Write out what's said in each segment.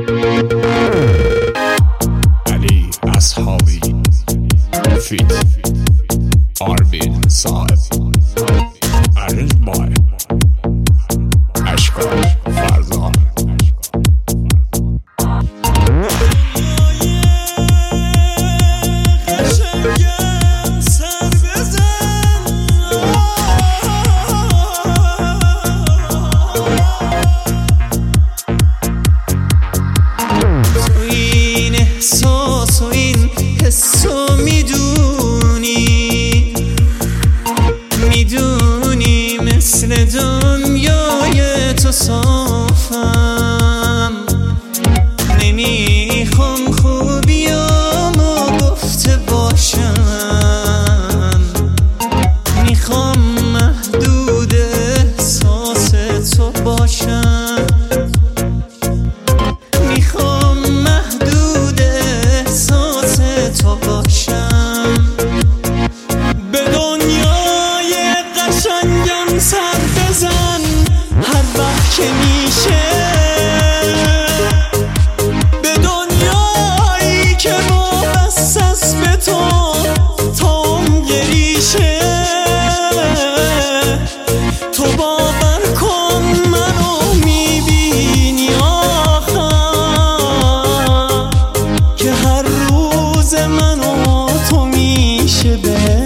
علی اصحابی فیت آروین صاحب ارنج بای اشکال فرزان احساس و این حسو میدونی مثل دنیای تو صافم نمیخوام خوبیامو گفته باشم میخوام محدود احساس تو باشم به دنیای قشنگم سر بزن هر وقت که میشه به دنیایی که وابسته است به تو تا عمق ریشه تو باور کن منو میبینی آخر که هر روز منو تو میشه بهتر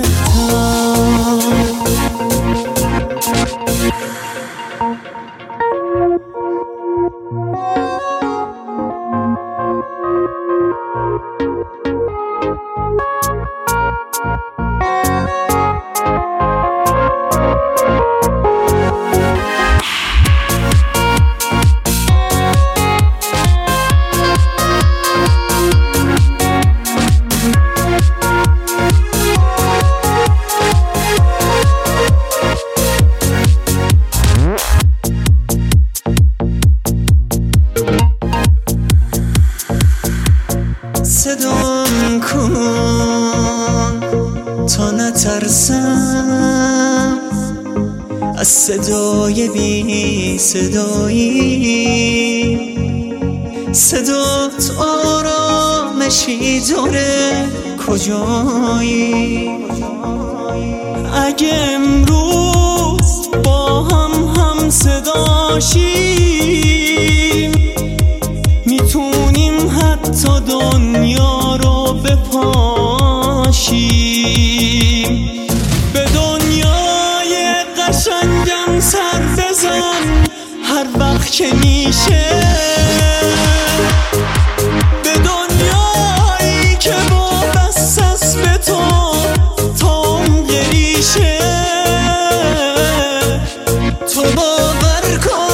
صدام کن تا نترسم از صدای بی صدایی صدات آرامشی داره کجایی اگه امروز با هم صداشیم میتونیم حتی دنیا رو بپاشیم به دنیای قشنگم سر بزن هر وقت که میشه به دنیایی که وابسته است به تو تا عمق ریشه تو باور کن